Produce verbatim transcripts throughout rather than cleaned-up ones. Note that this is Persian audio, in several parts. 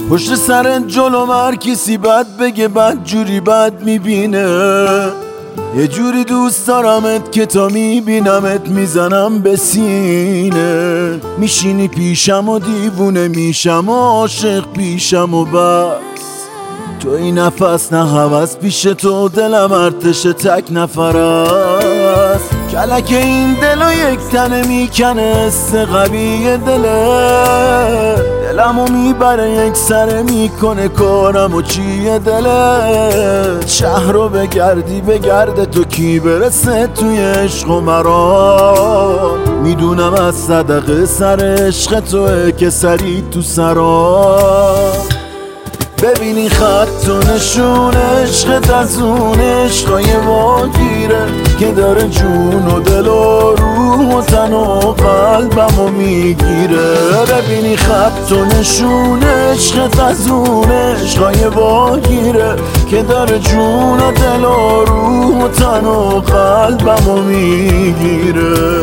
پشت سرت جلو هر کسی بد بگه بد جوری بد میبینه. یه جوری دوست دارمت که تا میبینمت میزنم به سینه. میشینی پیشم و دیوونه میشم و عاشق پیشم و بس. تو این نفس نه هوس پیش تو دلم ارتش تک نفر است. کلک این دلو یک تنه میکنه است قوی دله. دلمو میبره یک سره میکنه کارمو چیه دله. شهر رو بگردی بگرده تو کی برسه توی عشق و مرا. میدونم از صدقه سر عشق توه که سری تو سرا. ببینی خط و نشون عشقت از اون عشقای واگیره که داره جون و دل و روح و تن و قلبمو میگیره. ببینی خط و نشون عشقت از اون عشقای واگیره که داره جون و دل و روح و تن و قلبمو میگیره.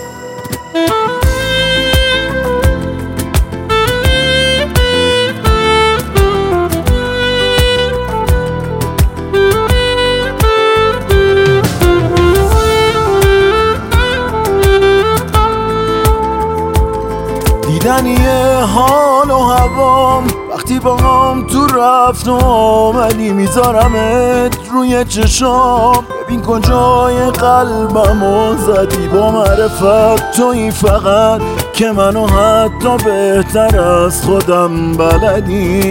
دیدنی حال و هوام وقتی با هم تو رفت و آمدی. میذارمت روی چشام ببین کجای قلبمو زدی. با معرفت توی فقط که منو حتی بهتر از خودم بلدی.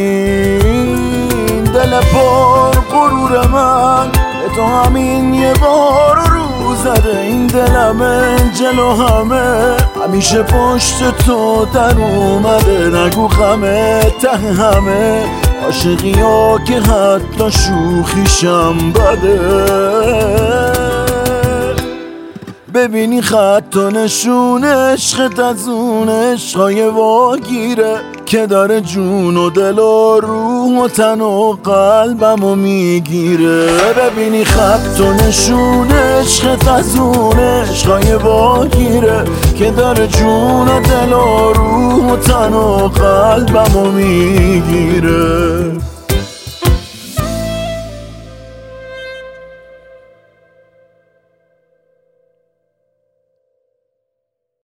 دل پر غرور من به تو همین یه بار رو زده. این دلمه جلو همه همیشه پشت تو در اومده. نگو غمه ته همه عاشقی ها که حتی شوخیشم بده. ببینی خط و نشون عشقت از اون عشقای واگیره که داره جون و دل و روح و تن و قلبمو میگیره. ببینی خط و نشون عشقت از اون عشقای واگیره که داره جون و دل و روح و تن و قلبمو میگیره.